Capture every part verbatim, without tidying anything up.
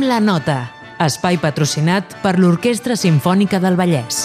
Prenent la nota, espai patrocinat per l'Orquestra Simfònica del Vallès.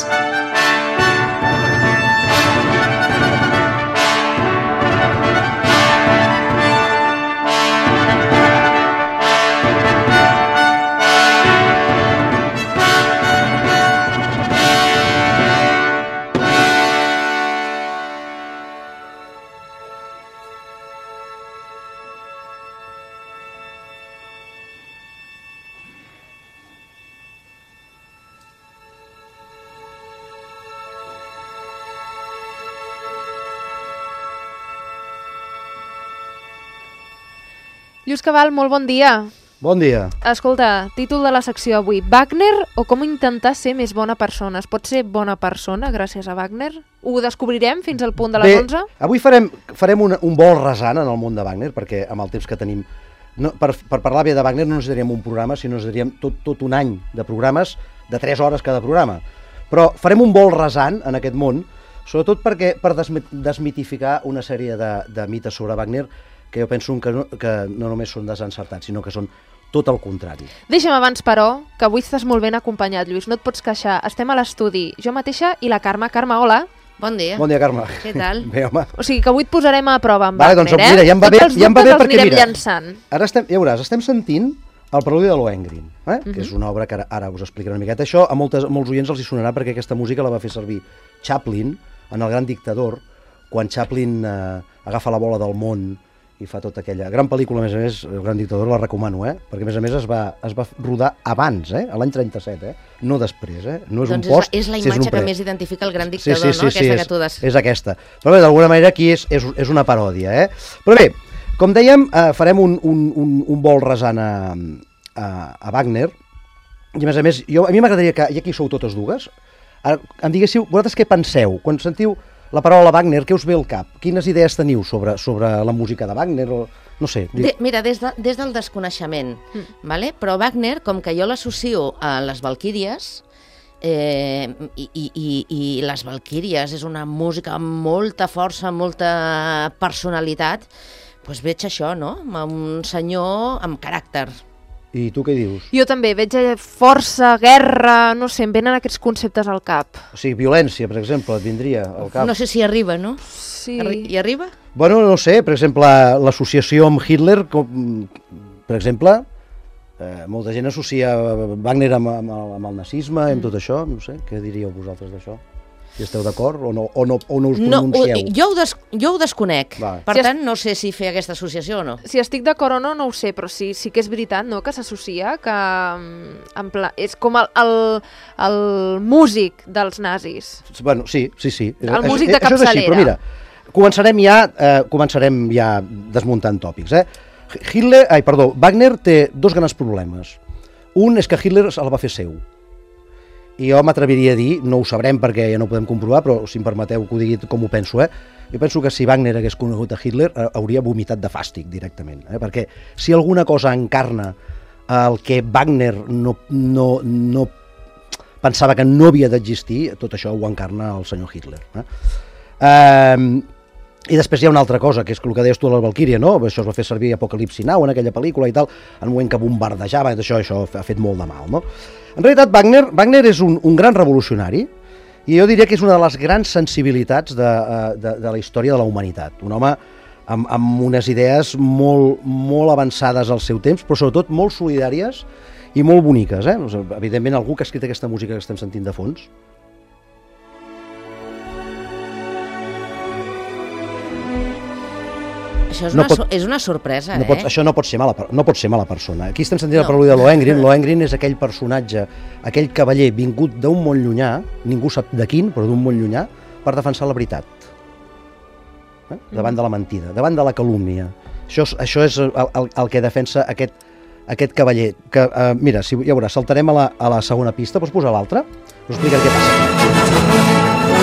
Lluís Cabal, molt bon dia. Bon dia. Escolta, títol de la secció avui, Wagner o com intentar ser més bona persona? Es pot ser bona persona gràcies a Wagner? Ho descobrirem fins al punt de les onze? Bé, avui farem, farem un, un vol rasant en el món de Wagner, perquè amb el temps que tenim, no, per, per parlar bé de Wagner no necessitaríem un programa, sinó necessitaríem tot, tot un any de programes, de tres hores cada programa. Però farem un vol rasant en aquest món, sobretot perquè per desmitificar una sèrie de, de mites sobre Wagner que jo penso que no, que no només són desencertats, sinó que són tot el contrari. Deixa'm abans, però, que avui estàs molt ben acompanyat, Lluís, no et pots queixar. Estem a l'estudi, jo mateixa i la Carme. Carme, hola. Bon dia. Bon dia, Carme. Què tal? Bé, home. O sigui que avui et posarem a prova amb vale, Wagner, doncs, eh? Mira, ja em va bé, Tots els ja em va bé dubtes els perquè, anirem mira, llançant. Ara estem, ja veuràs, estem sentint el preludi de Lohengrin, eh? uh -huh. que és una obra que ara, ara us explicaré una miqueta. Això a, moltes, a molts oients els hi sonarà perquè aquesta música la va fer servir Chaplin en El gran dictador, quan Chaplin eh, agafa la bola del món i fa tota aquella gran pel·lícula, a més a més, El gran dictador la recomano, eh? perquè a més a més es va, es va rodar abans, eh? a l'any trenta-set, eh? no després, eh? no és doncs un post, és, és la si imatge és que més identifica el gran sí, dictador, sí, sí, no? sí, Aquesta és, que tu des... és aquesta. Però bé, d'alguna manera aquí és, és, és una paròdia. Eh? Però bé, com dèiem, eh, farem un, un, un, un vol rasant a, a, a Wagner, i a més a més, jo, a mi m'agradaria que, ja que hi sou totes dues, ara, em diguéssiu, vosaltres què penseu? Quan sentiu la paraula Wagner, què us ve al cap? Quines idees teniu sobre, sobre la música de Wagner? O, no sé. De, mira, des, de, des del desconeixement, mm. vale? Però Wagner, com que jo l'associo a les Valquíries, eh, i, i, i, i les Valquíries és una música amb molta força, molta personalitat, doncs veig això, no? Un senyor amb caràcter. I tu què dius? Jo també veig força, guerra, no sé, em venen aquests conceptes al cap. O sigui, violència, per exemple, et vindria al cap. No sé si arriba, no? Sí. Arri I arriba? Bueno, no sé, per exemple, l'associació amb Hitler, com, per exemple, eh, molta gent associa Wagner amb, amb, el, amb el nazisme, amb tot això, no sé, què diríeu vosaltres d'això? Si esteu d'acord o no, o, no, o no us pronuncieu? No, jo, ho des, jo ho desconec, Va. per Si tant no sé si fer aquesta associació o no. Si estic d'acord o no, no ho sé, però sí, sí que és veritat, no?, que s'associa, que en pla, és com el, el, el músic dels nazis. Bueno, sí, sí, sí. El músic de això és així, capçalera. però mira, començarem ja, eh, començarem ja desmuntant tòpics, eh? Hitler, ai, perdó, Wagner té dos grans problemes. Un és que Hitler el va fer seu. I jo m'atreviria a dir, no ho sabrem perquè ja no ho podem comprovar, però si em permeteu que ho digui com ho penso, eh? Jo penso que si Wagner hagués conegut a Hitler eh, hauria vomitat de fàstic directament, eh? Perquè si alguna cosa encarna el que Wagner no, no, no pensava que no havia d'existir, tot això ho encarna el senyor Hitler. Eh? Eh, I després hi ha una altra cosa, que és el que deies tu a la Valquíria, no? Això es va fer servir a Apocalipsi Now, en aquella pel·lícula i tal, en un moment que bombardejava, i això, això ha fet molt de mal, no? En realitat, Wagner, Wagner és un, un gran revolucionari, i jo diria que és una de les grans sensibilitats de, de, de la història de la humanitat. Un home amb, amb unes idees molt, molt avançades al seu temps, però sobretot molt solidàries i molt boniques, eh? Evidentment, algú que ha escrit aquesta música que estem sentint de fons. Això és, No una, pot- so és una sorpresa, No eh? pot, això no pot ser mala, per- no pot ser mala persona. Aquí estem sentint No. el preludi de Lohengrin. Lohengrin és aquell personatge, aquell cavaller vingut d'un món llunyà, ningú sap de quin, però d'un món llunyà, per defensar la veritat. Eh? Davant de la mentida, davant de la calúmnia. Això, és- això és el, el, el que defensa aquest, aquest cavaller. Que, eh, mira, si, ja veuràs, saltarem a la, a la segona pista. Pots posar l'altra? Us explicaré què passa.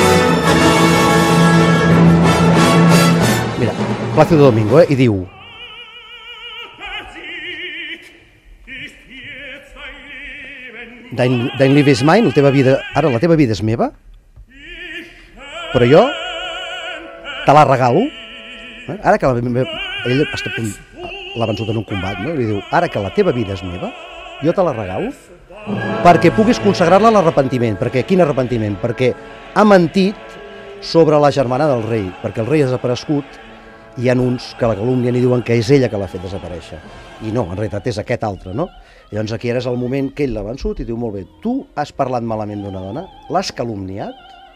Mira, Plácido Domingo, eh? I diu: Dein, dein Liebe ist mein, la teva vida, ara la teva vida és meva, però jo te la regalo. Eh? Ara que la meva, ell està a punt, l'ha vençut en un combat, no? I li diu, ara que la teva vida és meva, jo te la regalo perquè puguis consagrar-la a l'arrepentiment. Perquè quin arrepentiment? Perquè ha mentit sobre la germana del rei, perquè el rei ha desaparegut i hi ha uns que la calumnien i diuen que és ella que l'ha fet desaparèixer. I no, en realitat és aquest altre, no? I llavors aquí ara és el moment que ell l'ha vençut i diu, molt bé, tu has parlat malament d'una dona, l'has calumniat,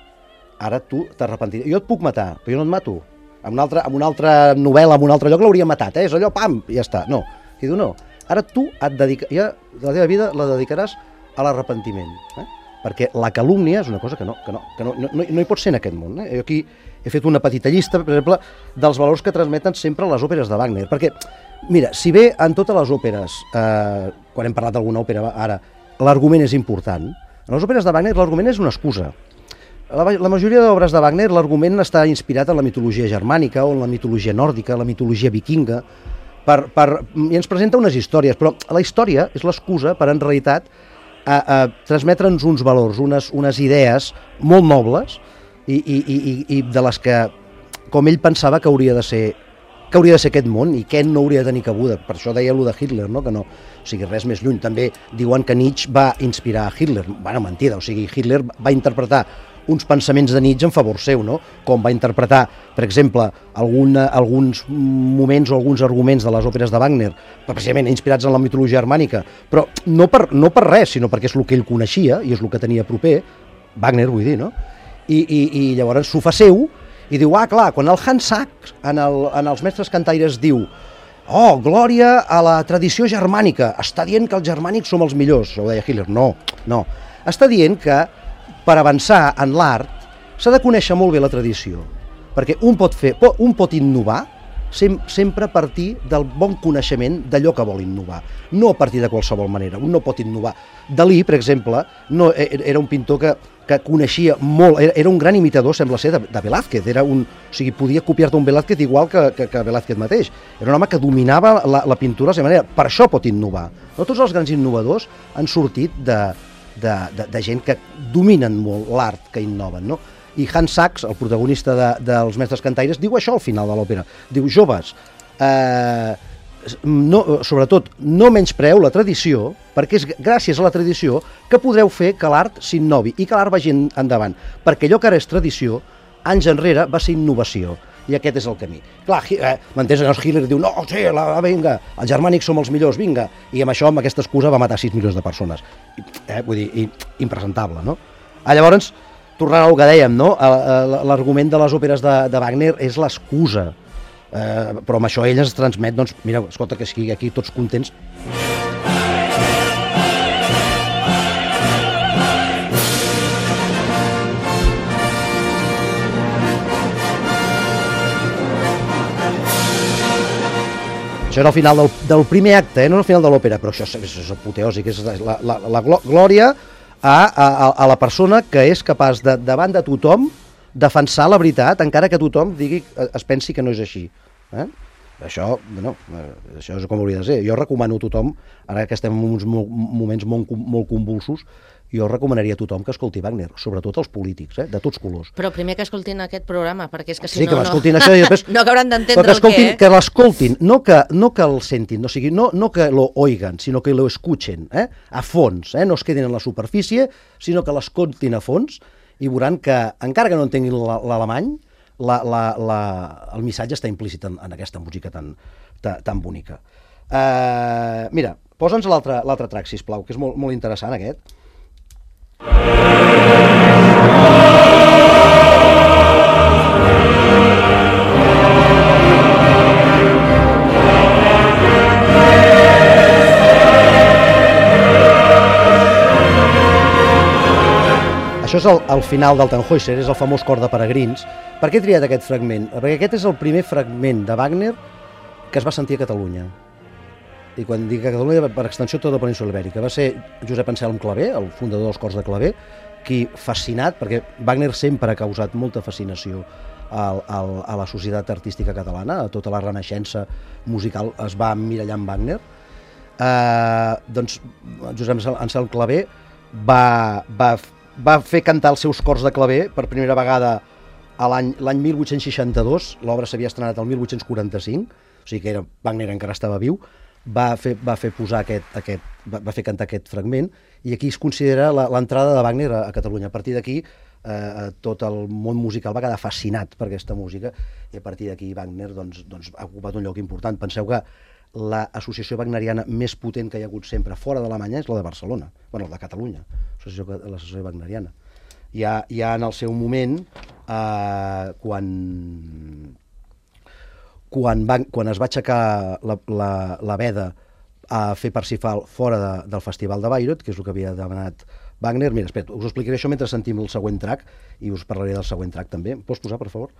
ara tu t'arrepentiràs. Jo et puc matar, però jo no et mato. En una altra, en una altra novel·la, en un altre lloc l'hauria matat, eh? És allò, pam, i ja està. No, i diu, no, ara tu et dedica, ja la teva vida la dedicaràs a l'arrepentiment, eh? Perquè la calúmnia és una cosa que no, que no, que no, no, no hi pot ser en aquest món. Eh? Jo aquí he fet una petita llista, per exemple, dels valors que transmeten sempre les òperes de Wagner, perquè, mira, si bé en totes les òperes, eh, quan hem parlat d'alguna òpera ara, l'argument és important, en les òperes de Wagner l'argument és una excusa. La, la majoria d'obres de Wagner l'argument està inspirat en la mitologia germànica o en la mitologia nòrdica, la mitologia vikinga, per, per, i ens presenta unes històries, però la història és l'excusa per, en realitat, a, a transmetre'ns uns valors, unes, unes idees molt nobles i, i, i, i de les que, com ell pensava que hauria de ser que hauria de ser aquest món i què no hauria de tenir cabuda. Per això deia allò de Hitler, no? Que no, o sigui, res més lluny. També diuen que Nietzsche va inspirar a Hitler. Bueno, mentida, o sigui, Hitler va interpretar uns pensaments de Nietzsche en favor seu, no? Com va interpretar, per exemple, alguna, alguns moments o alguns arguments de les òperes de Wagner, precisament inspirats en la mitologia germànica, però no per, no per res, sinó perquè és el que ell coneixia i és el que tenia proper, Wagner, vull dir, no? I, i, i llavors s'ho fa seu i diu, ah, clar, quan el Hans Sachs en, el, en els mestres cantaires diu oh, glòria a la tradició germànica, està dient que els germànics som els millors, ho deia Hitler, no, no, està dient que per avançar en l'art s'ha de conèixer molt bé la tradició, perquè un pot fer, un pot innovar sem, sempre a partir del bon coneixement d'allò que vol innovar, no a partir de qualsevol manera, un no pot innovar. Dalí, per exemple, no, era un pintor que, que coneixia molt, era, era un gran imitador, sembla ser, de, de Velázquez, era un, o sigui, podia copiar-te un Velázquez igual que, que, que Velázquez mateix, era un home que dominava la, la pintura de la seva manera, per això pot innovar. No tots els grans innovadors han sortit de, de, de, de gent que dominen molt l'art, que innoven, no? I Hans Sachs, el protagonista de, dels mestres cantaires, diu això al final de l'òpera. Diu, joves, eh, no, sobretot, no menyspreu la tradició, perquè és gràcies a la tradició que podreu fer que l'art s'innovi i que l'art vagi endavant. Perquè allò que ara és tradició, anys enrere va ser innovació. I aquest és el camí. Clar, eh, m'entens? Llavors Hitler diu, no, sí, la, vinga, els germànics som els millors, vinga. I amb això, amb aquesta excusa, va matar sis milions de persones. Eh, vull dir, i, impresentable, no? Ah, llavors, tornant al que dèiem, no? L'argument de les òperes de, de Wagner és l'excusa, eh, però amb això ell ens transmet, doncs, mira, escolta, que sigui aquí tots contents. Això era el final del, del primer acte, eh? No el final de l'òpera, però això és, és apoteòsic, és la, la, la glòria a, a, a la persona que és capaç de, davant de tothom, defensar la veritat, encara que tothom digui, es pensi que no és així. Eh? Això, bueno, això és com hauria de ser. Jo recomano a tothom, ara que estem en uns moments molt, molt convulsos, jo recomanaria a tothom que escolti Wagner, sobretot els polítics, eh? De tots colors. Però primer que escoltin aquest programa, perquè és que si sí, no... que l'escoltin no... això i després... no acabran d'entendre que el què, eh? Que l'escoltin, no, que, no que el sentin, no, sigui, no, no que lo oigan, sinó que lo escuchen, eh? A fons, eh? No es quedin en la superfície, sinó que l'escoltin a fons i veuran que, encara que no entenguin l'alemany, la, la, la, el missatge està implícit en, en aquesta música tan, tan, tan bonica. Uh, mira, posa'ns l'altre track, sisplau, que és molt, molt interessant aquest. Això és el, el final del Tannhäuser, és el famós cor de peregrins. Per què he triat aquest fragment? Perquè aquest és el primer fragment de Wagner que es va sentir a Catalunya. I quan dic a Catalunya, per extensió, tota la península ibèrica. Va ser Josep Anselm Clavé, el fundador dels cors de Clavé, qui, fascinat, perquè Wagner sempre ha causat molta fascinació al, al, a la societat artística catalana, a tota la renaixença musical es va emmirallar en Wagner. Eh, doncs Josep Anselm Clavé va, va, va fer cantar els seus cors de claver per primera vegada a l'any mil vuit-cents seixanta-dos, l'obra s'havia estrenat el mil vuit-cents quaranta-cinc, o sigui que era, Wagner encara estava viu, va fer, va fer posar aquest, aquest, va, va fer cantar aquest fragment, i aquí es considera l'entrada de Wagner a, a Catalunya. A partir d'aquí, eh, tot el món musical va quedar fascinat per aquesta música, i a partir d'aquí Wagner doncs, doncs, ha ocupat un lloc important. Penseu que l'associació wagneriana més potent que hi ha hagut sempre fora d'Alemanya és la de Barcelona, bueno, la de Catalunya, l'associació wagneriana. Ja, ja en el seu moment, eh, quan, quan, va, quan es va aixecar la, la, la veda a fer Parsifal fora de, del Festival de Bayreuth, que és el que havia demanat Wagner. Mira, espera, us ho explicaré això mentre sentim el següent track, i us parlaré del següent track també. Em pots posar, per favor?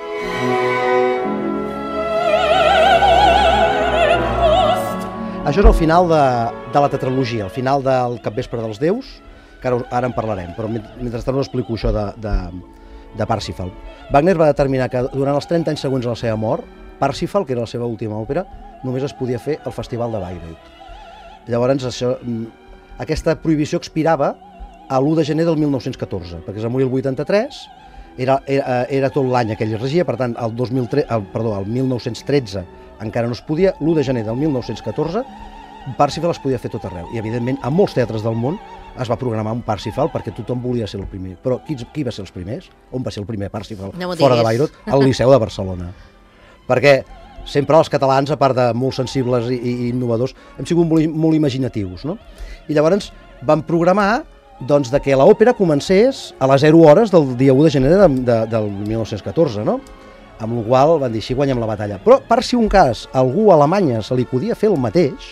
Això és el final de, de la tetralogia, el final del Capvespre dels Déus, que ara, ara en parlarem, però mentrestant us explico això de, de, de Parsifal. Wagner va determinar que durant els trenta anys següents a la seva mort, Parsifal, que era la seva última òpera, només es podia fer al Festival de Bayreuth. Llavors, això, aquesta prohibició expirava a l'u de gener del mil nou-cents catorze, perquè es va morir el vuitanta-tres, era, era, era tot l'any aquell regia, per tant, el, dos mil tre... el, perdó, el mil nou-cents tretze encara no es podia, l'u de gener del mil nou-cents catorze, Parsifal es podia fer tot arreu, i evidentment a molts teatres del món es va programar un Parsifal perquè tothom volia ser el primer. Però qui, qui va ser els primers? On va ser el primer Parsifal no fora de Bayreuth? Al Liceu de Barcelona. Perquè sempre els catalans, a part de molt sensibles i, i innovadors, hem sigut molt, molt imaginatius, no? I llavors van programar doncs, de que l'òpera comencés a les zero hores del dia u de gener de, de, del mil nou-cents catorze, no? Amb la qual van dir, així guanyem la batalla. Però per si un cas algú a Alemanya se li podia fer el mateix,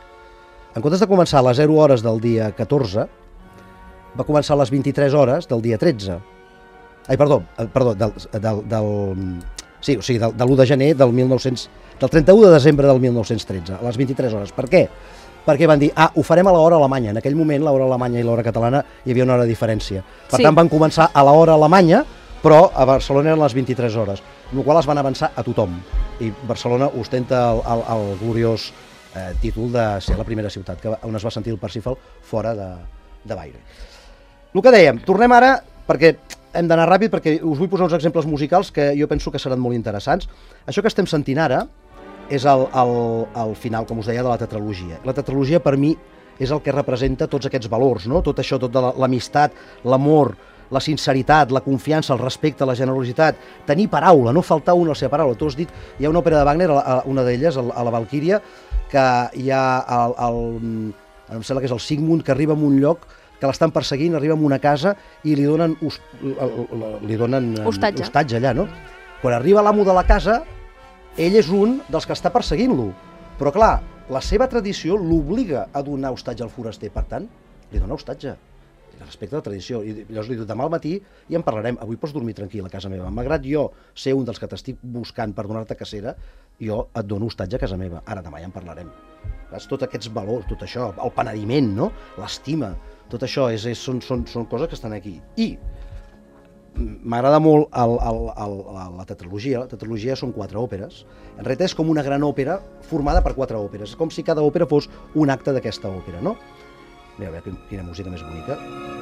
en comptes de començar a les zero hores del dia catorze, va començar a les vint-i-tres hores del dia tretze. Ai, perdó, perdó del, del, del, sí, o sigui, del, de l'u de gener del mil nou-cents, del trenta-u de desembre del mil nou-cents tretze, a les vint-i-tres hores. Per què? Perquè van dir, ah, ho farem a l'hora alemanya. En aquell moment, l'hora alemanya i l'hora catalana hi havia una hora de diferència. Per Sí. tant, van començar a l'hora alemanya, però a Barcelona eren les vint-i-tres hores, amb la qual es van avançar a tothom. I Barcelona ostenta el, el, el gloriós eh, títol de ser la primera ciutat que, on es va sentir el Parsifal fora de, de Bayreuth. El que dèiem, tornem ara, perquè hem d'anar ràpid, perquè us vull posar uns exemples musicals que jo penso que seran molt interessants. Això que estem sentint ara és el, el, el final, com us deia, de la tetralogia. La tetralogia, per mi, és el que representa tots aquests valors, no? Tot això, tota l'amistat, l'amor, la sinceritat, la confiança, el respecte, la generositat, tenir paraula, no faltar una a la seva paraula. Tu has dit, hi ha una òpera de Wagner, una d'elles, a la Valquíria, que hi ha el, el, em sembla que és el Sigmund, que arriba a un lloc que l'estan perseguint, arriba a una casa i li donen, li donen Hostatge. hostatge allà, no? Quan arriba l'amo de la casa, ell és un dels que està perseguint-lo. Però clar, la seva tradició l'obliga a donar hostatge al foraster, per tant, li dona hostatge. Respecte a la tradició. I llavors li diu, demà al matí i en parlarem. Avui pots dormir tranquil a casa meva. Malgrat jo ser un dels que t'estic buscant per donar-te cacera, jo et dono hostatge a casa meva. Ara demà ja en parlarem. Tots aquests valors, tot això, el penediment, no? L'estima, tot això és, és, són, són, són coses que estan aquí. I m'agrada molt el, el, el, la tetralogia. La tetralogia són quatre òperes. En realitat és com una gran òpera formada per quatre òperes. És com si cada òpera fos un acte d'aquesta òpera, no? Mira, a veure quina música més bonica.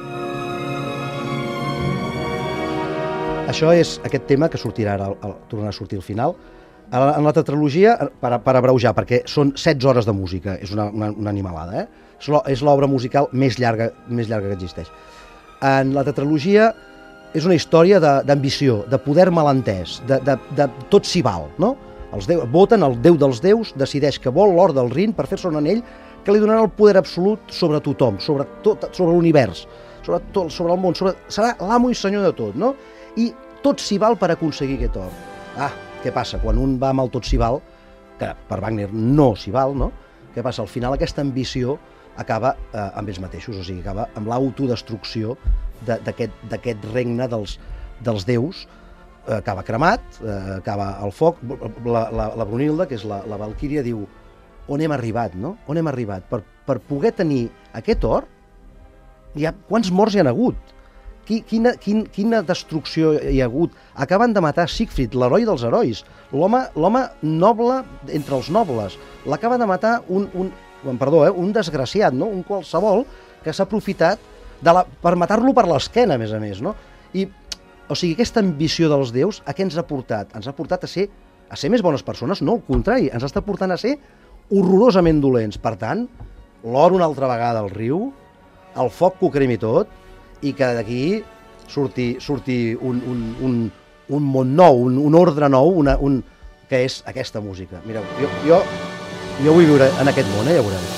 Això és aquest tema que sortirà ara, al, al, tornarà a sortir al final. En la tetralogia, per, per abreujar, perquè són setze hores de música, és una, una, una animalada, eh? És l'obra musical més llarga, més llarga que existeix. En la tetralogia és una història d'ambició, de, de poder malentès, de, de, de tot s'hi val, no? Els déus, voten, el déu dels déus decideix que vol l'or del Rin per fer-se un anell que li donarà el poder absolut sobre tothom, sobre, tot, sobre l'univers, sobre, tot, sobre el món, sobre, serà l'amo i senyor de tot, no? I tot s'hi val per aconseguir aquest or. Ah, què passa? Quan un va amb el tot s'hi val, que per Wagner no s'hi val, no? Què passa? Al final aquesta ambició acaba eh, amb ells mateixos, o sigui, acaba amb l'autodestrucció d'aquest regne dels, dels déus, eh, acaba cremat, eh, acaba al foc. La, la, la Brunilda, que és la, la Valquíria, diu on hem arribat, no? On hem arribat? Per, per poder tenir aquest or, hi ha, quants morts hi ha hagut? Qui, quina, quin, quina destrucció hi ha hagut? Acaben de matar Siegfried, l'heroi dels herois, l'home noble entre els nobles. L'acaba de matar un, un, perdó, eh, un desgraciat, no? Un qualsevol que s'ha aprofitat de la, per matar-lo per l'esquena, a més a més, no? I, o sigui, aquesta ambició dels déus, a què ens ha portat? Ens ha portat a ser, a ser més bones persones? No, al contrari, ens està portant a ser horrorosament dolents. Per tant, l'or una altra vegada al riu, el foc que ho cremi tot, i que d'aquí surti, surti un, un, un, un món nou, un, un ordre nou, una, un, que és aquesta música. Mireu, jo, jo, jo vull viure en aquest món, eh, ja veureu.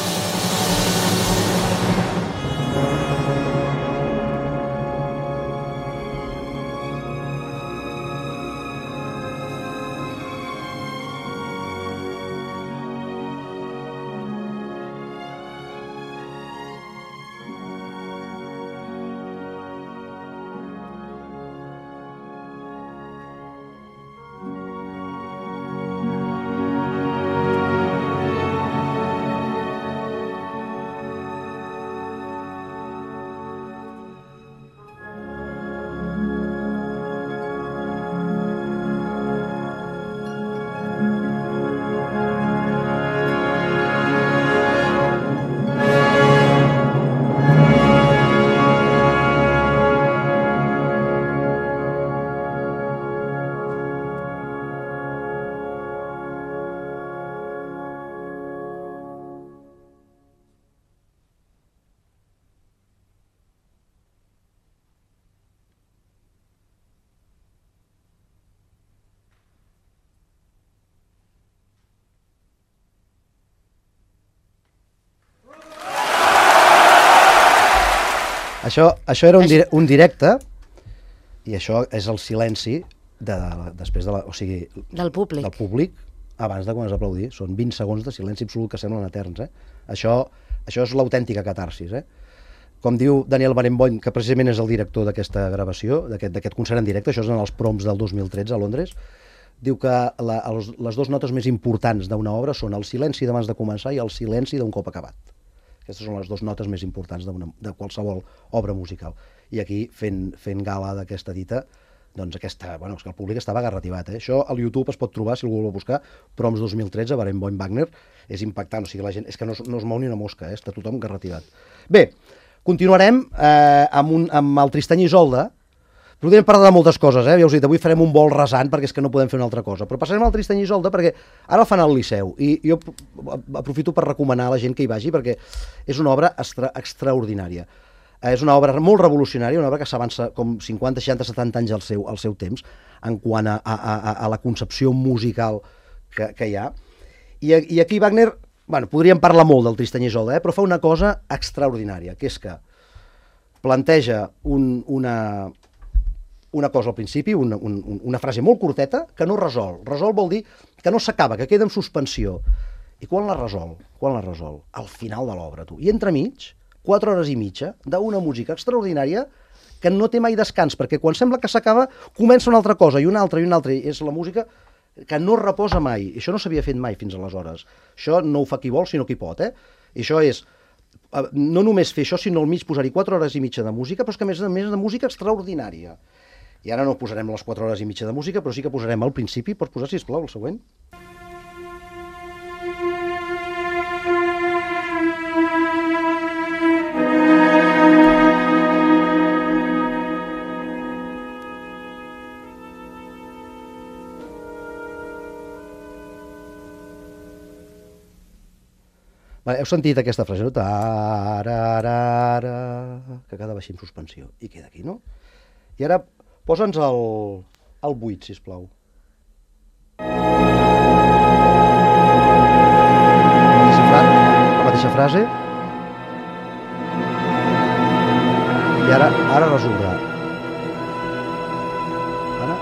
Això, això era un, dire un directe, i això és el silenci de, de, després de la, o sigui, del públic. del públic abans de començar a aplaudir. Són vint segons de silenci absolut que semblen eterns. Eh? Això, això és l'autèntica catarsis. Eh? Com diu Daniel Barenboim, que precisament és el director d'aquesta gravació, d'aquest concert en directe, això és en els proms del dos mil tretze a Londres, diu que la, els, les dues notes més importants d'una obra són el silenci d'abans de començar i el silenci d'un cop acabat. Aquestes són les dues notes més importants de qualsevol obra musical. I aquí, fent, fent gala d'aquesta dita, doncs aquesta, bueno, és que el públic estava agarrativat. Eh? Això al YouTube es pot trobar, si algú vol buscar, Proms dos mil tretze, Barenboim Wagner, és impactant, o sigui, la gent, és que no, no es mou ni una mosca, eh? Està tothom agarrativat. Bé, continuarem eh, amb, un, amb el Tristany i Isolde. Podríem parlar de moltes coses, eh? Ja us he dit, avui farem un vol rasant perquè és que no podem fer una altra cosa, però passarem al Tristany i Isolde perquè ara el fan al Liceu i jo aprofito per recomanar a la gent que hi vagi perquè és una obra extra, extraordinària. Eh, és una obra molt revolucionària, una obra que s'avança com cinquanta, seixanta, setanta anys al seu, al seu temps en quant a, a, a, a la concepció musical que, que hi ha. I, I aquí Wagner, bueno, podríem parlar molt del Tristany i Isolde, eh? Però fa una cosa extraordinària, que és que planteja un, una... una cosa al principi, una, un, una frase molt curteta, que no resol. Resol vol dir que no s'acaba, que queda en suspensió. I quan la resol? Quan la resol? Al final de l'obra, tu. I entremig, quatre hores i mitja d'una música extraordinària que no té mai descans, perquè quan sembla que s'acaba, comença una altra cosa, i una altra, i una altra. I és la música que no reposa mai. I això no s'havia fet mai fins aleshores. Això no ho fa qui vol, sinó qui pot, eh? I això és no només fer això, sinó al mig posar-hi quatre hores i mitja de música, però és que a més a més de música extraordinària. I ara no posarem les quatre hores i mitja de música, però sí que posarem al principi. Pots posar, sisplau, el següent? Vale, heu sentit aquesta frase, no? Tararara, que quedava així en suspensió. I queda aquí, no? I ara posa'ns el, el vuit, sisplau. La mateixa frase. I ara, ara resoldrà. Ara.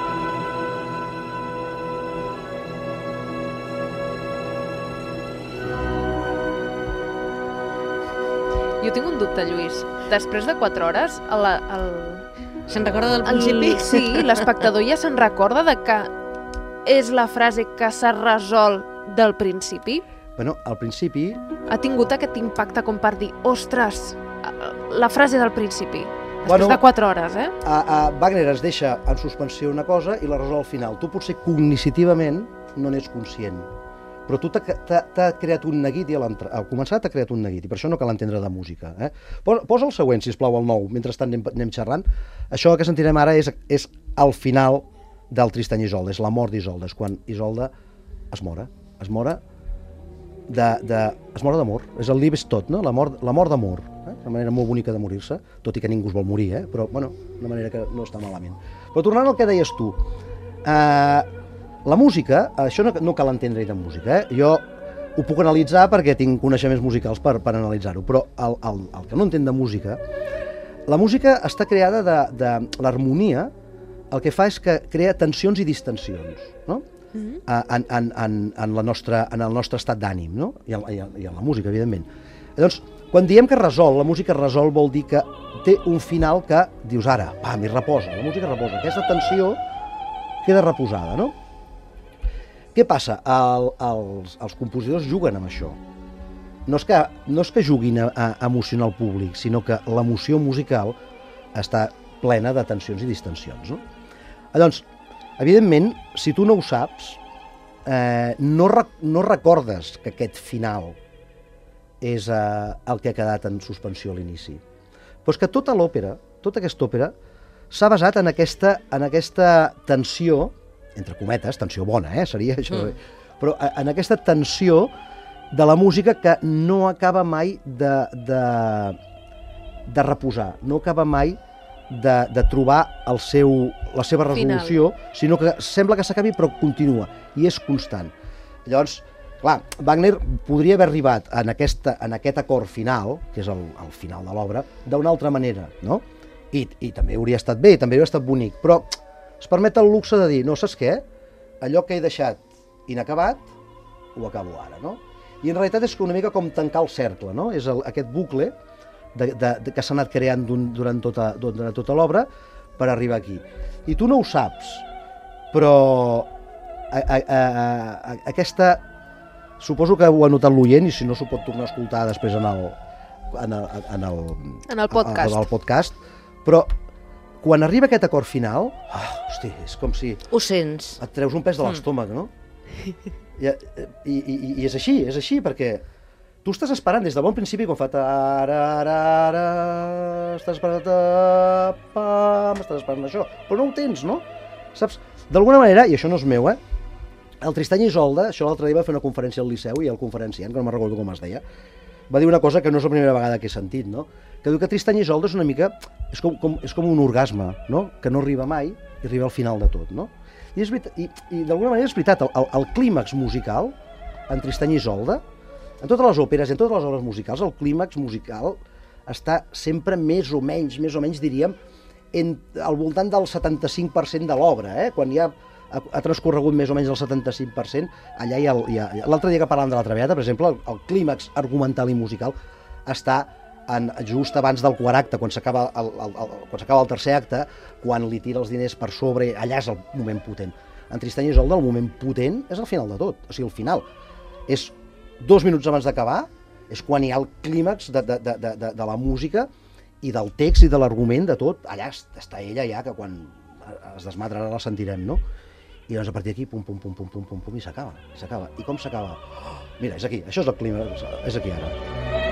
Jo tinc un dubte, Lluís. Després de quatre hores, el... el... Se'n recorda del principi? El, sí, l'espectador ja se'n recorda de que és la frase que s'ha resolt del principi? Bueno, al principi... Ha tingut aquest impacte com per dir, ostres, la frase del principi, després bueno, de quatre hores, eh? A, a Wagner es deixa en suspensió una cosa i la resol al final. Tu potser cognitivament no n'és conscient, però tu t'ha creat un neguit i al començar t'ha creat un neguit, i per això no cal entendre de música. Eh? Posa, posa el següent, sisplau, el nou, mentrestant anem, anem xerrant. Això que sentirem ara és, és el final del Tristany i Isolde, és la mort d'Isolde, és quan Isolde es mora, es mora de, de... es mor d'amor, és el Liebestod, no? La mort, la mort d'amor, eh? Una manera molt bonica de morir-se, tot i que ningú es vol morir, eh? Però, bueno, una manera que no està malament. Però tornant al que deies tu, eh, la música, això no, no cal entendre-hi de música, eh? Jo ho puc analitzar perquè tinc coneixements musicals per, per analitzar-ho, però el, el, el que no entén de música, la música està creada de, de l'harmonia, el que fa és que crea tensions i distensions, no? Mm-hmm. en, en, en, en, la nostra, en el nostre estat d'ànim, no? I, en, i, en, i en la música, evidentment. Llavors, quan diem que resol, la música resol vol dir que té un final que dius ara, pam, i reposa, la música reposa, aquesta tensió queda reposada, no? Què passa? El, els, els compositors juguen amb això. No és que, no és que juguin a, a emocionar el públic, sinó que l'emoció musical està plena de tensions i distensions, no? Llavors, evidentment, si tu no ho saps, eh, no, rec no recordes que aquest final és eh, el que ha quedat en suspensió a l'inici. Però és que tota l'òpera, tota aquesta òpera, s'ha basat en aquesta, en aquesta tensió, entre cometes, tensió bona, eh, seria això, mm. però en aquesta tensió de la música que no acaba mai de, de, de reposar, no acaba mai de, de trobar el seu, la seva resolució, final. Sinó que sembla que s'acabi però continua, i és constant. Llavors, clar, Wagner podria haver arribat en, aquesta, en aquest acord final, que és el, el final de l'obra, d'una altra manera, no? I, I també hauria estat bé, també hauria estat bonic, però es permet el luxe de dir, no, saps què? Allò que he deixat inacabat, ho acabo ara, no? I en realitat és una mica com tancar el cercle, no? És el, aquest bucle de, de, de, que s'ha anat creant durant tota, durant tota l'obra per arribar aquí. I tu no ho saps, però a, a, a, a, aquesta... Suposo que ho ha notat l'oient i si no s'ho pot tornar a escoltar després en el, en el, en el, en el podcast. En el podcast. Però quan arriba aquest acord final, oh, hosti, és com si... Ho sents. Et treus un pes de l'estómac, no? I, i, i, I és així, és així, perquè tu estàs esperant des de bon principi quan fa tararara, estàs esperant ta, pam, estàs esperant això, però no ho tens, no? Saps? D'alguna manera, i això no és meu, eh? El Tristany i Isolde, això l'altre dia va fer una conferència al Liceu i el conferenciant, que no me'n recordo com es deia, va dir una cosa que no és la primera vegada que he sentit, no? Que diu que Tristany i Isolde és una mica, és com, com, és com un orgasme, no? Que no arriba mai i arriba al final de tot, no? I, és veritat, i, i d'alguna manera és veritat, el, el, el clímax musical en Tristany i Isolde, en totes les òperes i en totes les obres musicals, el clímax musical està sempre més o menys, més o menys diríem, en, al voltant del setanta-cinc per cent de l'obra, eh? Quan hi ha ha, ha transcorregut més o menys el setanta-cinc per cent, allà hi ha... Hi ha l'altre dia que parlàvem de la Traviata, per exemple, el, el clímax argumental i musical està en, just abans del quart acte, quan s'acaba el, el, el, quan s'acaba el tercer acte, quan li tira els diners per sobre, allà és el moment potent. En Tristany i Isolde el moment potent és el final de tot, o sigui, el final. És dos minuts abans d'acabar, és quan hi ha el clímax de, de, de, de, de la música i del text i de l'argument, de tot, allà està ella ja, que quan es desmadra ara la sentirem, no? I llavors a partir d'aquí, pum, pum, pum, pum, pum, pum, pum, i s'acaba, s'acaba. I com s'acaba? Oh, mira, és aquí, això és el clima, és aquí ara.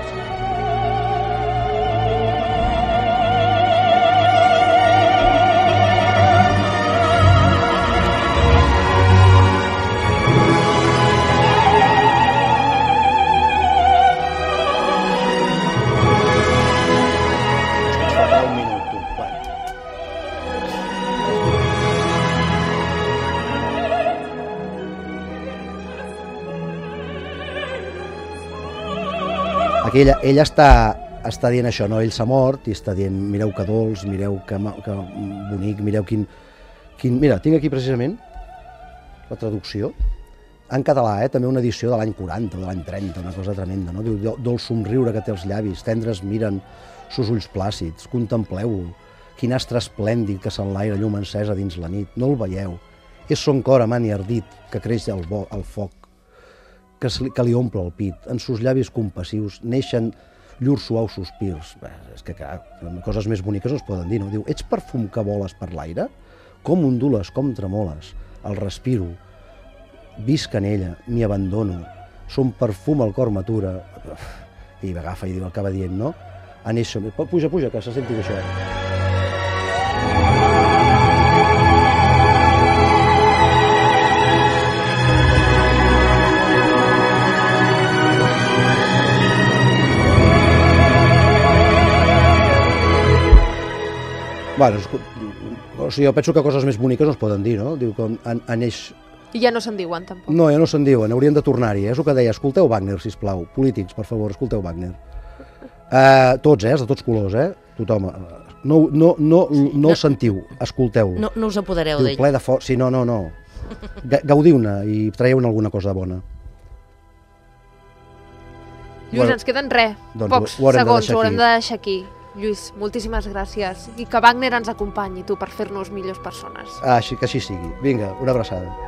Aquí ella, ella està, està dient això, no? Ell s'ha mort i està dient, mireu que dolç, mireu que, que bonic, mireu quin, quin... Mira, tinc aquí precisament la traducció, en català, eh? També una edició de l'any quaranta o de l'any trenta, una cosa tremenda, no? Diu, dolç somriure que té els llavis, tendres miren sus ulls plàcids, contempleu-lo, quin astre esplèndid que s'enlaira llum encesa dins la nit, no el veieu, és son cor amant i ardit que creix al, bo, al foc, que, que li omple el pit, en sus llavis compassius neixen llurs suaus sospirs. Bé, és que clar, coses més boniques no es poden dir, no? Diu, ets perfum que voles per l'aire? Com ondules, com tremoles, el respiro, visc en ella, m'hi abandono, son perfum el cor m'atura. I agafa i diu, acaba dient, no? Aneixo, puja, puja, que se senti això. Bueno, o sigui, jo penso que coses més boniques no es poden dir, no? Diu que en, en eix... I ja no se'n diuen, tampoc. No, ja no se'n diuen, haurien de tornar-hi, eh? És el que deia, escolteu Wagner, sisplau, polítics, per favor, escolteu Wagner. Uh, tots, eh? De tots colors, eh? Tothom. No, no, no, no, no el sentiu, escolteu-lo. No, no us apodereu Diu, d'ell. ple de foc, sí, no, no, no. Gaudiu-ne i traieu-ne alguna cosa bona. Lluís, bueno, ens queden res, doncs pocs ho, ho segons, ho haurem de deixar aquí. Lluís, moltíssimes gràcies. I que Wagner ens acompanyi, tu, per fer-nos millors persones. Ah, així, que així sigui. Vinga, una abraçada.